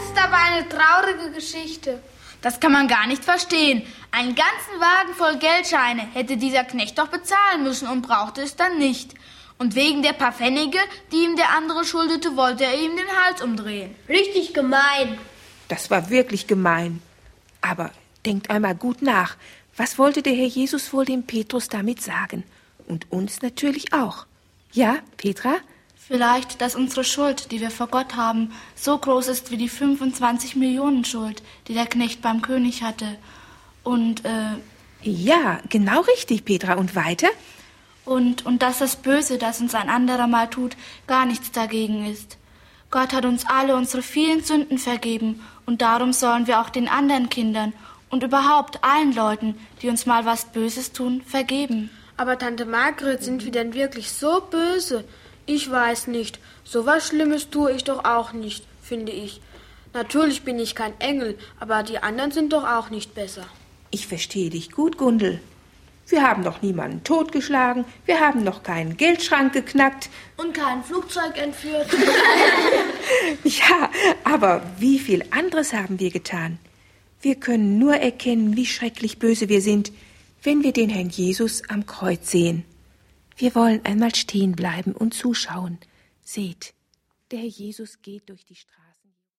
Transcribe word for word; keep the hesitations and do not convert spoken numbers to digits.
ist aber eine traurige Geschichte. Das kann man gar nicht verstehen. Einen ganzen Wagen voll Geldscheine hätte dieser Knecht doch bezahlen müssen und brauchte es dann nicht. Und wegen der paar Pfennige, die ihm der andere schuldete, wollte er ihm den Hals umdrehen. Richtig gemein. Das war wirklich gemein. Aber denkt einmal gut nach. Was wollte der Herr Jesus wohl dem Petrus damit sagen? Und uns natürlich auch. Ja, Petra? Vielleicht, dass unsere Schuld, die wir vor Gott haben, so groß ist wie die fünfundzwanzig Millionen Schuld, die der Knecht beim König hatte. Und, äh... Ja, genau richtig, Petra. Und weiter? Und, und dass das Böse, das uns ein anderer mal tut, gar nichts dagegen ist. Gott hat uns alle unsere vielen Sünden vergeben und darum sollen wir auch den anderen Kindern und überhaupt allen Leuten, die uns mal was Böses tun, vergeben. Aber Tante Margret, sind wir denn wirklich so böse? Ich weiß nicht. So was Schlimmes tue ich doch auch nicht, finde ich. Natürlich bin ich kein Engel, aber die anderen sind doch auch nicht besser. Ich verstehe dich gut, Gundel. Wir haben doch niemanden totgeschlagen, wir haben noch keinen Geldschrank geknackt. Und kein Flugzeug entführt. Ja, aber wie viel anderes haben wir getan? Wir können nur erkennen, wie schrecklich böse wir sind, wenn wir den Herrn Jesus am Kreuz sehen. Wir wollen einmal stehen bleiben und zuschauen. Seht, der Herr Jesus geht durch die Straße.